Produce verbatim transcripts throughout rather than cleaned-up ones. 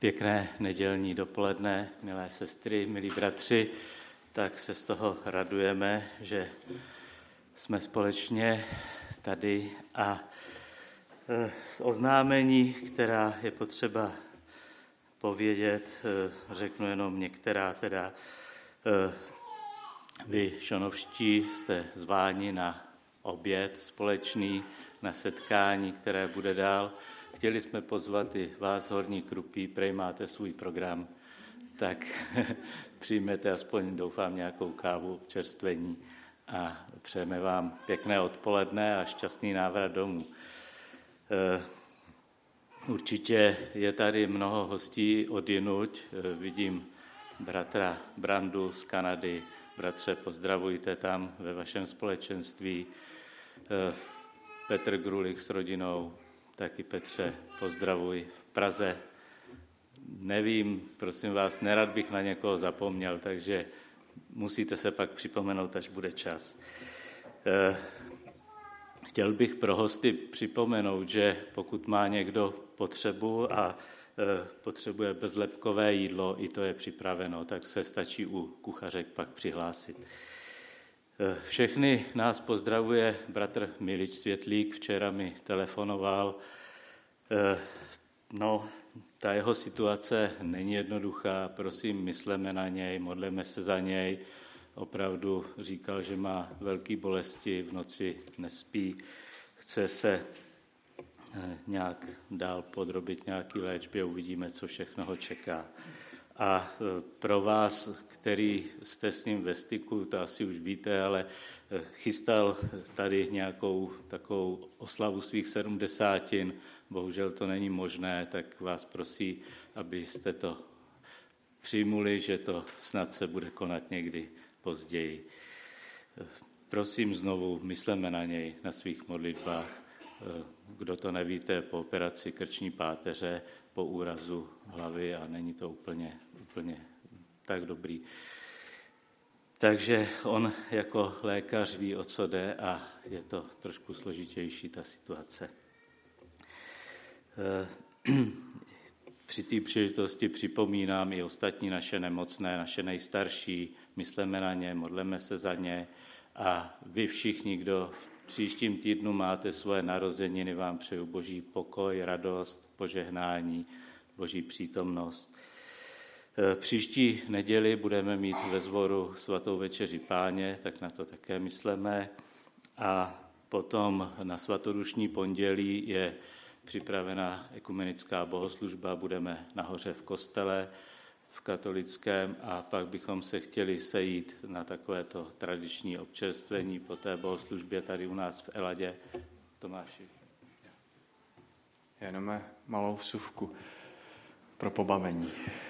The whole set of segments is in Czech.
Pěkné nedělní dopoledne, milé sestry, milí bratři, tak se z toho radujeme, že jsme společně tady a z oznámení, která je potřeba povědět, řeknu jenom některá, teda vy šonovští jste zváni na oběd společný, na setkání, které bude dál. Chtěli jsme pozvat i vás, Horní Krupí, prej máte svůj program, tak přijmete aspoň, doufám, nějakou kávu, čerstvení a přejeme vám pěkné odpoledne a šťastný návrat domů. Určitě je tady mnoho hostí odjinuť, vidím bratra Brandu z Kanady. Bratře, pozdravujte tam ve vašem společenství. Petr Grulich s rodinou, taky Petře, pozdravuj v Praze. Nevím, prosím vás, nerad bych na někoho zapomněl, takže musíte se pak připomenout, až bude čas. Chtěl bych pro hosty připomenout, že pokud má někdo potřebu a potřebuje bezlepkové jídlo, i to je připraveno, tak se stačí u kuchařek pak přihlásit. Všechny nás pozdravuje bratr Milič Světlík, včera mi telefonoval. No, ta jeho situace není jednoduchá, prosím, mysleme na něj, modleme se za něj. Opravdu říkal, že má velké bolesti, v noci nespí, chce se nějak dál podrobit nějaký léčbě, uvidíme, co všechno ho čeká. A pro vás, který jste s ním ve styku, to asi už víte, ale chystal tady nějakou takovou oslavu svých sedmdesátin, bohužel to není možné, tak vás prosí, abyste to přijmuli, že to snad se bude konat někdy později. Prosím znovu, mysleme na něj, na svých modlitbách. Kdo to nevíte, po operaci krční páteře, po úrazu hlavy a není to úplně, úplně tak dobrý. Takže on jako lékař ví, o co jde a je to trošku složitější ta situace. Při té příležitosti připomínám i ostatní naše nemocné, naše nejstarší, mysleme na ně, modleme se za ně a vy všichni, kdo v příštím týdnu máte svoje narozeniny, vám přeju boží pokoj, radost, požehnání, boží přítomnost. Příští neděli budeme mít ve Zvoru svatou večeři Páně, tak na to také myslíme. A potom na svatodušní pondělí je připravena ekumenická bohoslužba, budeme nahoře v kostele, v katolickém a pak bychom se chtěli sejít na takovéto tradiční občerstvení po té bohoslužbě tady u nás v Eladě. Tomáši. Jenom malou vsuvku pro pobavení.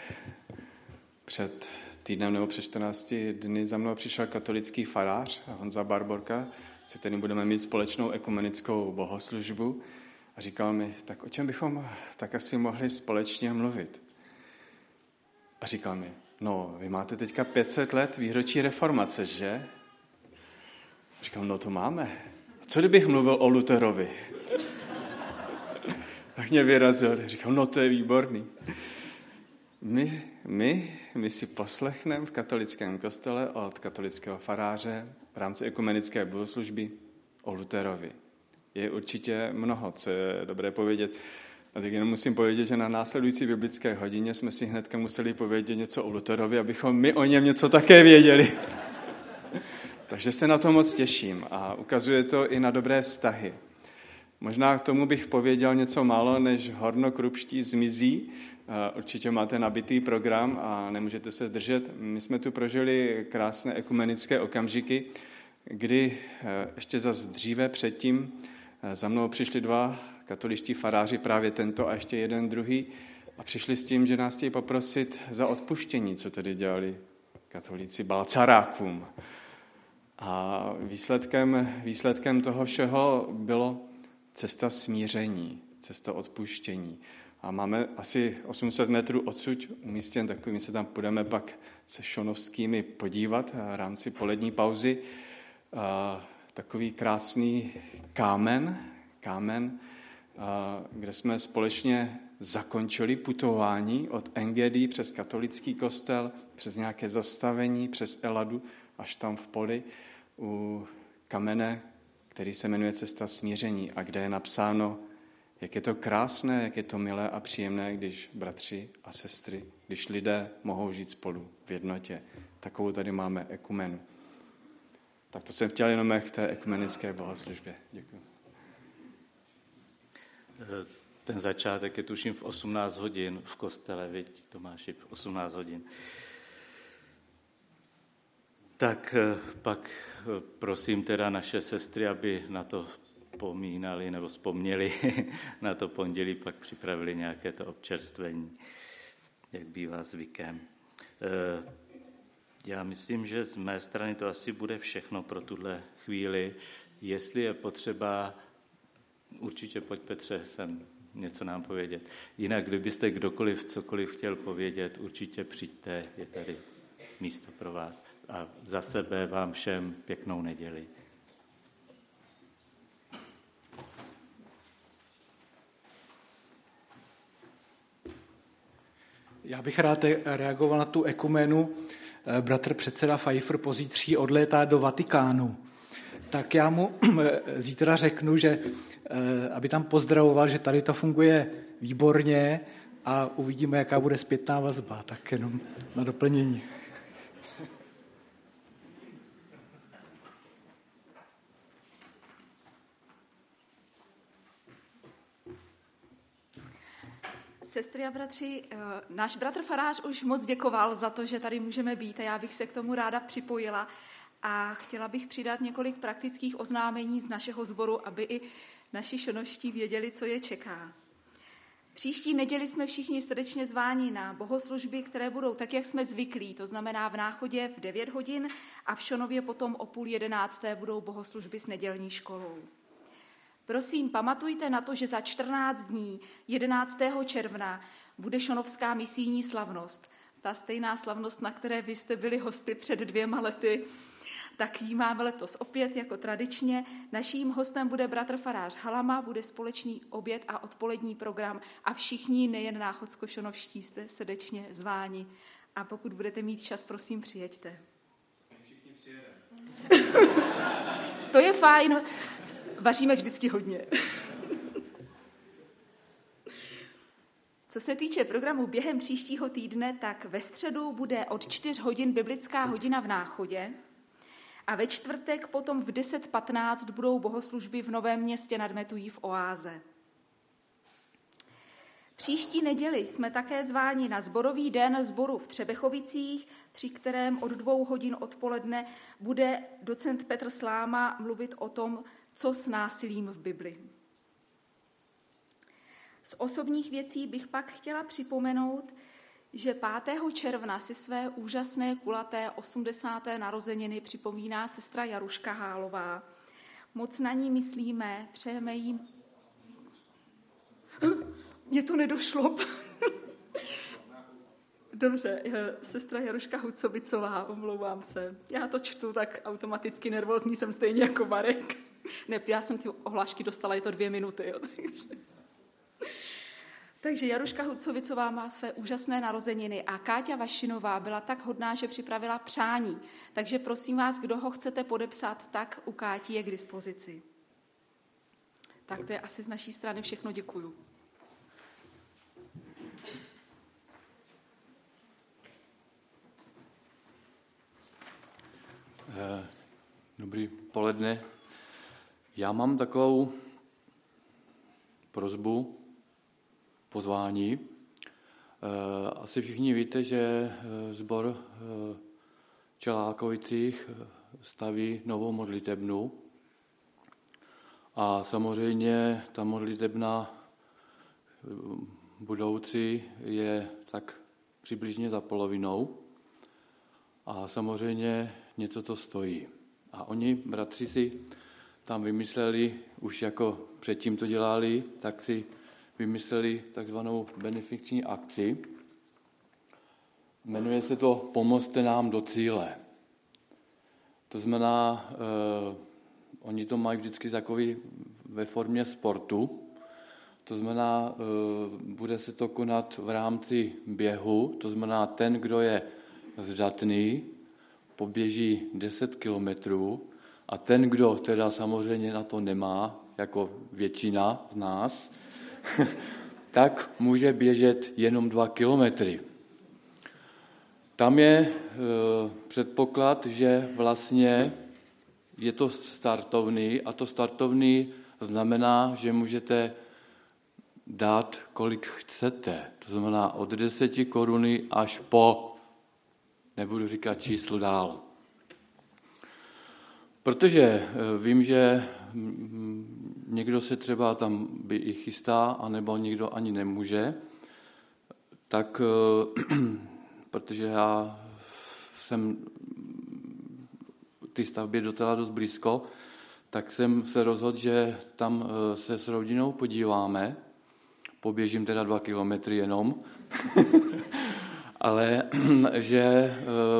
Před týdnem nebo před čtrnácti dny za mnou přišel katolický farář Honza Barborka, se kterým budeme mít společnou ekumenickou bohoslužbu a říkal mi, tak o čem bychom tak asi mohli společně mluvit. A říkal mi, no, vy máte teďka pět set let výročí reformace, že? A říkal, no to máme. A co kdybych mluvil o Lutherovi? Tak mě vyrazil. Říkal, no to je výborný. My, my, my si poslechneme v katolickém kostele od katolického faráře v rámci ekumenické bohoslužby o Lutherovi. Je určitě mnoho, co je dobré povědět. A tak jenom musím povědět, že na následující biblické hodině jsme si hnedka museli povědět něco o Lutherovi, abychom my o něm něco také věděli. Takže se na to moc těším a ukazuje to i na dobré vztahy. Možná k tomu bych pověděl něco málo, než hornokrupští zmizí. Určitě máte nabitý program a nemůžete se zdržet. My jsme tu prožili krásné ekumenické okamžiky, kdy ještě zas dříve předtím za mnou přišli dva katoličtí faráři, právě tento a ještě jeden druhý, a přišli s tím, že nás chtějí poprosit za odpuštění, co tedy dělali katolíci Balcarákům. A výsledkem, výsledkem toho všeho bylo cesta smíření, cesta odpuštění. A máme asi osm set metrů odsud umístěn takový, my se tam půjdeme pak se šonovskými podívat v rámci polední pauzy. A takový krásný kámen, kámen, kde jsme společně zakončili putování od Engedi přes katolický kostel, přes nějaké zastavení, přes Eladu, až tam v poli u kamene, který se jmenuje Cesta smíření a kde je napsáno, jak je to krásné, jak je to milé a příjemné, když bratři a sestry, když lidé mohou žít spolu v jednotě. Takovou tady máme ekumenu. Tak to jsem chtěl jenom k té ekumenické bohoslužbě. Děkuji. Ten začátek je tuším v osmnáct hodin v kostele, viď, Tomáši, v osmnáct hodin. Tak pak prosím teda naše sestry, aby na to pomínali nebo vzpomněli na to pondělí, pak připravili nějaké to občerstvení, jak bývá zvykem. Já myslím, že z mé strany to asi bude všechno pro tuhle chvíli. Jestli je potřeba, určitě pojď Petře sem něco nám povědět. Jinak, kdybyste kdokoliv cokoliv chtěl povědět, určitě přijďte, je tady místo pro vás. A za sebe vám všem pěknou neděli. Já bych rád reagoval na tu ekumenu. Bratr předseda Pfeiffer pozítří odlétá do Vatikánu. Tak já mu zítra řeknu, že aby tam pozdravoval, že tady to funguje výborně a uvidíme, jaká bude zpětná vazba. Tak jenom na doplnění. Sestry a bratři, náš bratr farář už moc děkoval za to, že tady můžeme být a já bych se k tomu ráda připojila a chtěla bych přidat několik praktických oznámení z našeho sboru, aby i naši šonoští věděli, co je čeká. Příští neděli jsme všichni srdečně zváni na bohoslužby, které budou tak, jak jsme zvyklí, to znamená v Náchodě v devět hodin a v Šonově potom o půl jedenácté budou bohoslužby s nedělní školou. Prosím, pamatujte na to, že za čtrnáct dní, jedenáctého června, bude šonovská misijní slavnost. Ta stejná slavnost, na které vy jste byli hosty před dvěma lety, tak ji máme letos opět jako tradičně. Naším hostem bude bratr farář Halama, bude společný oběd a odpolední program a všichni, nejen náchodsko-šonovští, jste srdečně zváni. A pokud budete mít čas, prosím, přijeďte. Všichni přijedeme. To je fajn. Vaříme vždycky hodně. Co se týče programu během příštího týdne, tak ve středu bude od čtyř hodin biblická hodina v Náchodě a ve čtvrtek potom v deset patnáct budou bohoslužby v Novém Městě nad Metují v Oáze. Příští neděli jsme také zváni na sborový den sboru v Třebechovicích, při kterém od dvou hodin odpoledne bude docent Petr Sláma mluvit o tom, co s násilím v Bibli. Z osobních věcí bych pak chtěla připomenout, že pátého června si své úžasné kulaté osmdesáté narozeniny připomíná sestra Jaruška Hálová. Moc na ní myslíme, přejeme jí... Mně to nedošlo. Dobře, sestra Jaruška Hucovicová, omlouvám se. Já to čtu, tak automaticky nervózní jsem stejně jako Marek. Ne, já jsem ty ohlášky dostala, je to dvě minuty. Jo, takže. takže Jaruška Hucovicová má své úžasné narozeniny a Káťa Vašinová byla tak hodná, že připravila přání. Takže prosím vás, kdo ho chcete podepsat, tak u Káti je k dispozici. Tak to je asi z naší strany všechno, děkuju. Dobrý poledne. Já mám takovou prosbu, pozvání. Asi všichni víte, že sbor v Čelákovicích staví novou modlitebnu. A samozřejmě ta modlitebna budoucí je tak přibližně za polovinou. A samozřejmě něco to stojí. A oni, bratři, si tam vymysleli, už jako předtím to dělali, tak si vymysleli takzvanou benefiční akci. Jmenuje se to Pomozte nám do cíle. To znamená, eh, oni to mají vždycky takový ve formě sportu. To znamená, bude se to konat v rámci běhu, to znamená, ten, kdo je zdatný, poběží deset kilometrů a ten, kdo teda samozřejmě na to nemá, jako většina z nás, tak může běžet jenom dva kilometry. Tam je e, předpoklad, že vlastně je to startovný a to startovný znamená, že můžete dát, kolik chcete. To znamená od deseti koruny až po, nebudu říkat číslo dál. Protože vím, že někdo se třeba tam by i chystá, anebo někdo ani nemůže, tak protože já jsem ty stavbě docela dost blízko, tak jsem se rozhodl, že tam se s rodinou podíváme. Poběžím teda dva kilometry jenom, ale že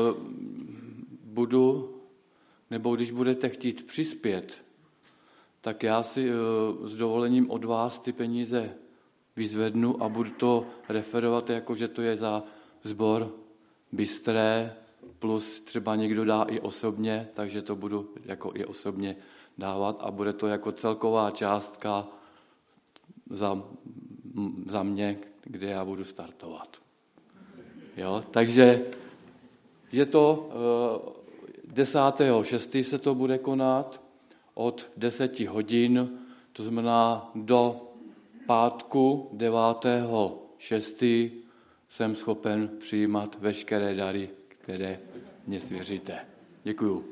budu, nebo když budete chtít přispět, tak já si s dovolením od vás ty peníze vyzvednu a budu to referovat, jako že to je za sbor Bystré, plus třeba někdo dá i osobně, takže to budu jako i osobně dávat a bude to jako celková částka za, za mě, kde já budu startovat. Jo? Takže je to desátého šestého se to bude konat od deseti hodin, to znamená do pátku devátého šestého jsem schopen přijímat veškeré dary, které mě svěříte. Děkuju.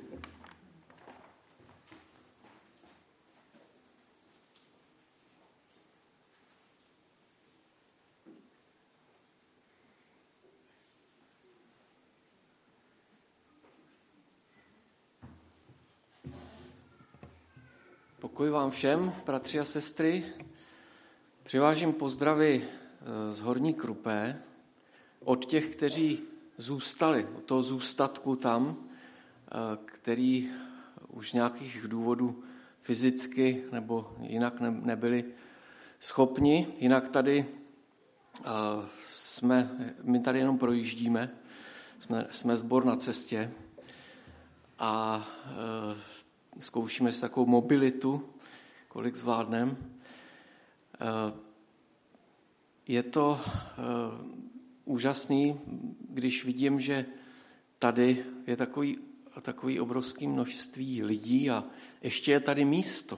Pokoj vám všem, bratři a sestry. Přivážím pozdravy z Horní Krupé od těch, kteří zůstali, od toho zůstatku tam, který už nějakých důvodů fyzicky nebo jinak nebyli schopni. Jinak tady jsme, my tady jenom projíždíme, jsme, jsme sbor na cestě a zkoušíme si takovou mobilitu, kolik zvládneme. Je to úžasný, když vidím, že tady je takový, takový obrovský množství lidí a ještě je tady místo.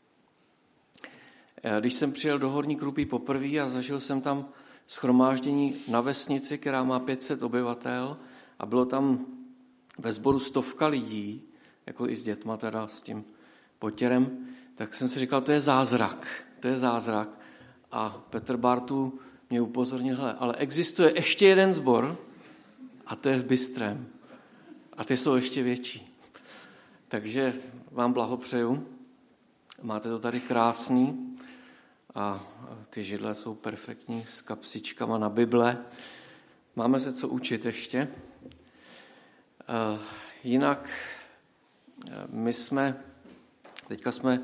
Když jsem přijel do Horní Krupy poprvé a zažil jsem tam shromáždění na vesnici, která má pět set obyvatel a bylo tam ve sboru stovka lidí, jako i s dětma teda, s tím potěrem, tak jsem si říkal, to je zázrak, to je zázrak. A Petr Bartu mě upozornil, hele, ale existuje ještě jeden sbor a to je v Bystrém. A ty jsou ještě větší. Takže vám blahopřeju. Máte to tady krásný a ty židle jsou perfektní s kapsičkama na Bible. Máme se co učit ještě. Jinak my jsme, teďka jsme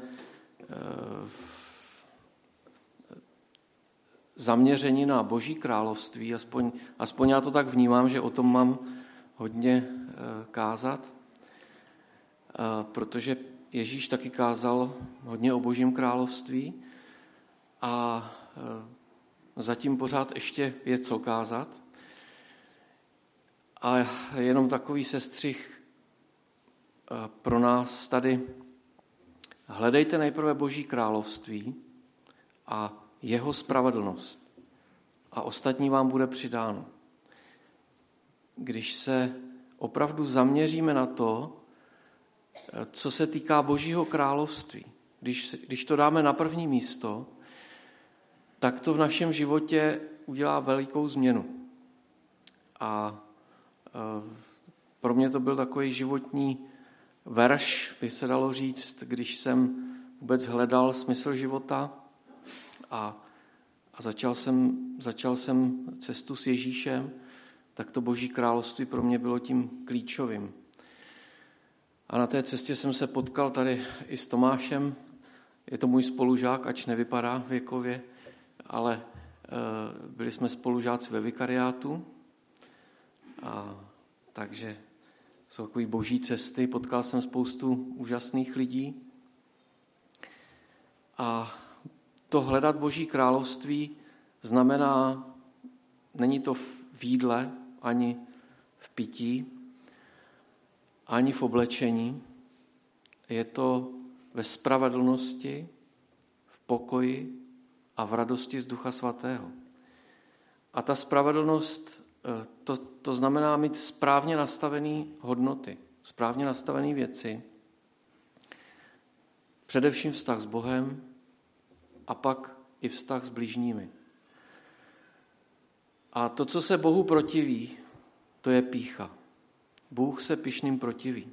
zaměření na Boží království, aspoň, aspoň já to tak vnímám, že o tom mám hodně kázat, protože Ježíš taky kázal hodně o Božím království a zatím pořád ještě je co kázat. A jenom takový sestřih pro nás tady. Hledejte nejprve Boží království a jeho spravedlnost a ostatní vám bude přidáno. Když se opravdu zaměříme na to, co se týká Božího království, když, když to dáme na první místo, tak to v našem životě udělá velikou změnu. A pro mě to byl takový životní verš, by se dalo říct, když jsem vůbec hledal smysl života a, a začal, jsem, začal jsem cestu s Ježíšem, tak to Boží království pro mě bylo tím klíčovým. A na té cestě jsem se potkal tady i s Tomášem, je to můj spolužák, ač nevypadá věkově, ale byli jsme spolužáci ve vikariátu, a takže jsou takové boží cesty, potkal jsem spoustu úžasných lidí. A to hledat Boží království znamená, není to v jídle, ani v pití, ani v oblečení, je to ve spravedlnosti, v pokoji a v radosti z Ducha Svatého. A ta spravedlnost, to, to znamená mít správně nastavené hodnoty, správně nastavené věci, především vztah s Bohem a pak i vztah s bližními. A to, co se Bohu protiví, to je pýcha. Bůh se pyšným protiví.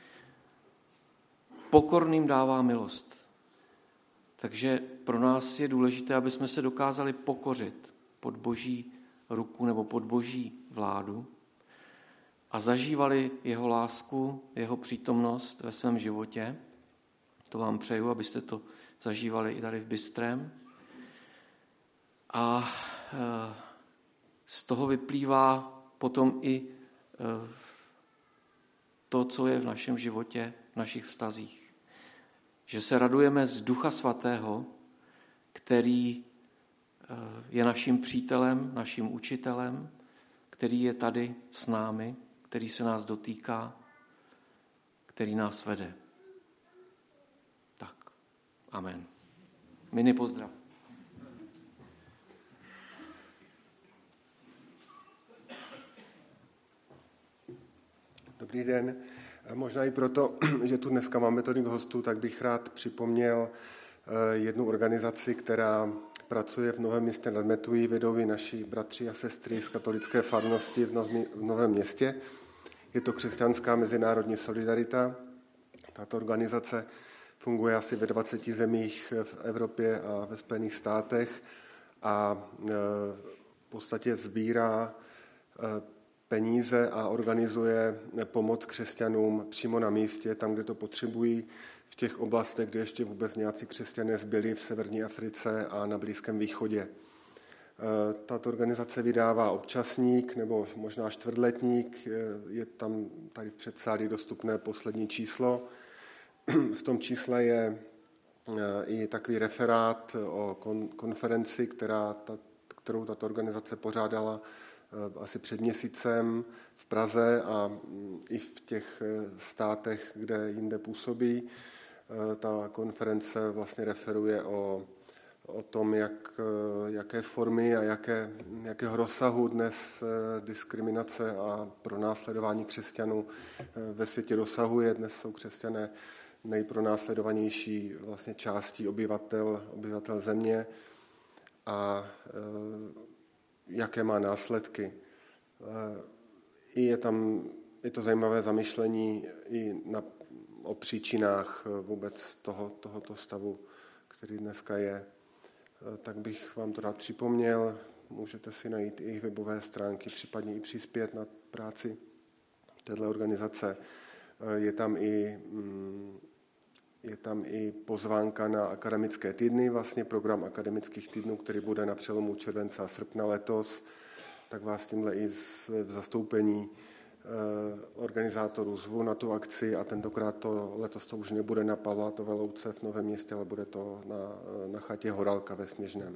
Pokorným dává milost. Takže pro nás je důležité, aby jsme se dokázali pokořit pod Boží ruku nebo pod Boží vládu a zažívali jeho lásku, jeho přítomnost ve svém životě. To vám přeju, abyste to zažívali i tady v Bystrém. A z toho vyplývá potom i to, co je v našem životě, v našich vztazích. Že se radujeme z Ducha Svatého, který je naším přítelem, naším učitelem, který je tady s námi, který se nás dotýká, který nás vede. Tak, amen. Mini pozdrav. Dobrý den. Možná i proto, že tu dneska máme tolik hostů, tak bych rád připomněl jednu organizaci, která pracuje v Novém Městě nad Metují, vedou ji naši bratři a sestry z katolické farnosti v Novém Městě. Je to Křesťanská mezinárodní solidarita. Tato organizace funguje asi ve dvaceti zemích v Evropě a ve Spojených státech a v podstatě sbírá peníze a organizuje pomoc křesťanům přímo na místě, tam, kde to potřebují, v těch oblastech, kde ještě vůbec nějací křesťané zbyli v severní Africe a na Blízkém východě. Tato organizace vydává občasník nebo možná čtvrtletník, je tam tady v předsálí dostupné poslední číslo. V tom čísle je i takový referát o konferenci, která, ta, kterou tato organizace pořádala asi před měsícem v Praze a i v těch státech, kde jinde působí. Ta konference vlastně referuje o, o tom, jak, jaké formy a jaké, jakého rozsahu dnes diskriminace a pronásledování křesťanů ve světě dosahuje. Dnes jsou křesťané nejpronásledovanější vlastně částí obyvatel, obyvatel země a jaké má následky. Je tam, je to zajímavé zamyšlení i na, o příčinách vůbec toho, tohoto stavu, který dneska je. Tak bych vám to rád připomněl. Můžete si najít i jejich webové stránky, případně i přispět na práci této organizace. Je tam i, je tam i pozvánka na akademické týdny, vlastně program akademických týdnů, který bude na přelomu července a srpna letos. Tak vás tímhle i v zastoupení organizátorů zvu na tu akci a tentokrát to letos to už nebude na Pavlátově louce v Novém Městě, ale bude to na, na chatě Horálka ve Sněžném.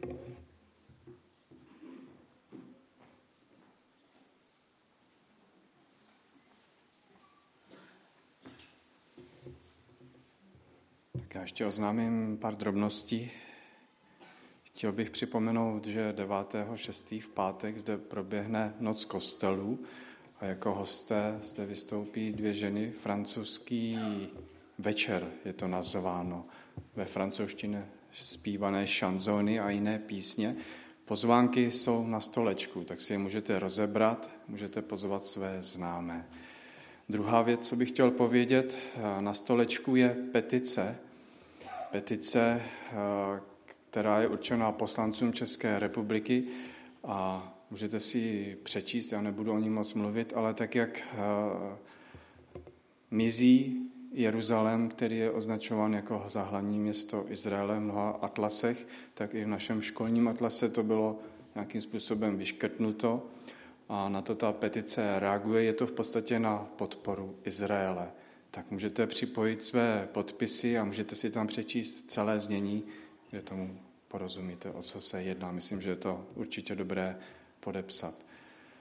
Tak já ještě oznámím pár drobností. Chtěl bych připomenout, že devátého šestého v pátek zde proběhne Noc kostelů a jako hosté zde vystoupí dvě ženy, francouzský večer je to nazváno, ve francouzštině zpívané šanzony a jiné písně. Pozvánky jsou na stolečku, tak si je můžete rozebrat, můžete pozvat své známé. Druhá věc, co bych chtěl povědět, na stolečku je petice, petice, která je určená poslancům České republiky a můžete si ji přečíst, já nebudu o ní moc mluvit, ale tak jak uh, mizí Jeruzalém, který je označován jako za hlavní město Izraele v mnoha atlasech, tak i v našem školním atlase to bylo nějakým způsobem vyškrtnuto a na to ta petice reaguje. Je to v podstatě na podporu Izraele. Tak můžete připojit své podpisy a můžete si tam přečíst celé znění, kde tomu porozumíte, o co se jedná. Myslím, že je to určitě dobré podepsat.